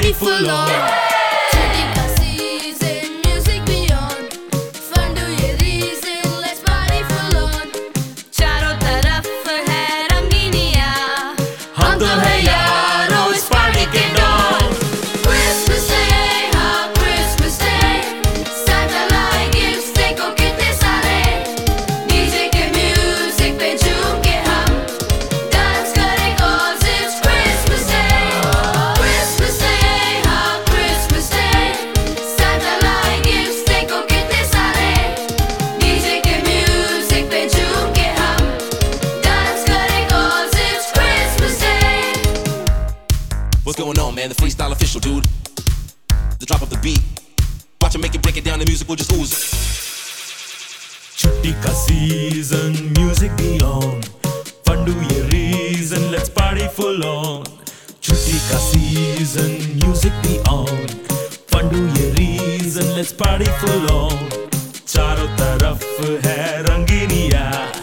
party full on. Chutty ka season, music beyond. Fun to ye reason, let's party full on. चारों तरफ है रंगीनियाँ, हम तो है यारों इस party के डॉन. Christmas Day, हाँ Christmas Day, Santa लाए gifts देखो कितने सारे. DJ के music पे झूम के हम dance करें 'cause it's Christmas Day. Christmas Day, हाँ Christmas Day, Santa लाए gifts देखो कितने सारे. DJ के music पे झूम के हम dance करें 'cause it's Christmas Day. What's going on, man? The freestyle official, dude. The drop of the beat. Watch him make it, break it down, the music will just ooze. छुट्टी का season, music beyond. Fun do ye reason, let's party full on. छुट्टी का season, music beyond. Fun do ye reason, let's party full on. चारों तरफ है रंगीनियाँ,